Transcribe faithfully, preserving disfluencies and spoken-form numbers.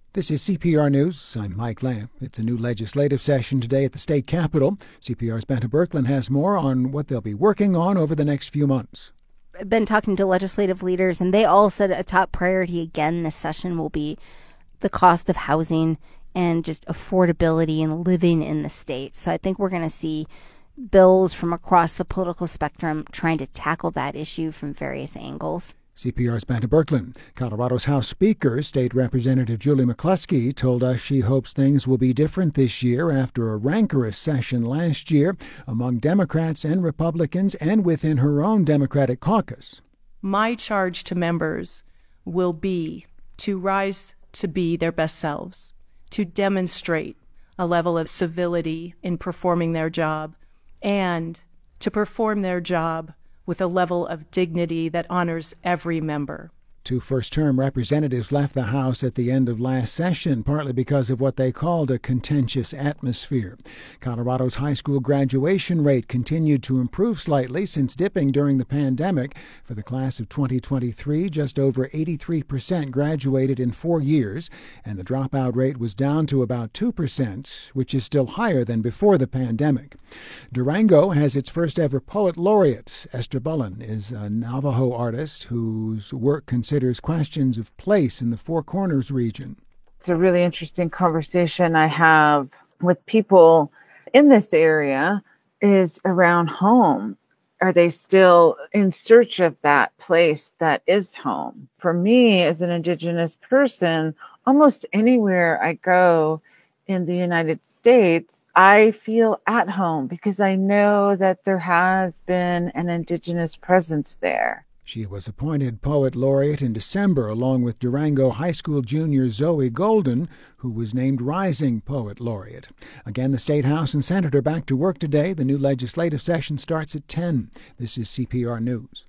This is C P R News. I'm Mike Lamp. It's a new legislative session today at the state capitol. C P R's Benta Berkland has more on what they'll be working on over the next few months. I've been talking to legislative leaders, and they all said a top priority again this session will be the cost of housing and just affordability and living in the state. So I think we're going to see bills from across the political spectrum trying to tackle that issue from various angles. C P R's Benta Berkland. Colorado's House Speaker, State Representative Julie McCluskey, told us she hopes things will be different this year after a rancorous session last year among Democrats and Republicans and within her own Democratic caucus. My charge to members will be to rise to be their best selves, to demonstrate a level of civility in performing their job, and to perform their job with a level of dignity that honors every member. Two first-term representatives left the House at the end of last session, partly because of what they called a contentious atmosphere. Colorado's high school graduation rate continued to improve slightly since dipping during the pandemic. For the class of twenty twenty-three, just over eighty-three percent graduated in four years, and the dropout rate was down to about two percent, which is still higher than before the pandemic. Durango has its first-ever poet laureate. Esther Bullen is a Navajo artist whose work considers questions of place in the Four Corners region. It's a really interesting conversation I have with people in this area is around home. Are they still in search of that place that is home? For me, as an Indigenous person, almost anywhere I go in the United States, I feel at home because I know that there has been an Indigenous presence there. She was appointed Poet Laureate in December along with Durango High School junior Zoe Golden, who was named Rising Poet Laureate. Again, the State House and Senate are back to work today. The new legislative session starts at ten. This is C P R News.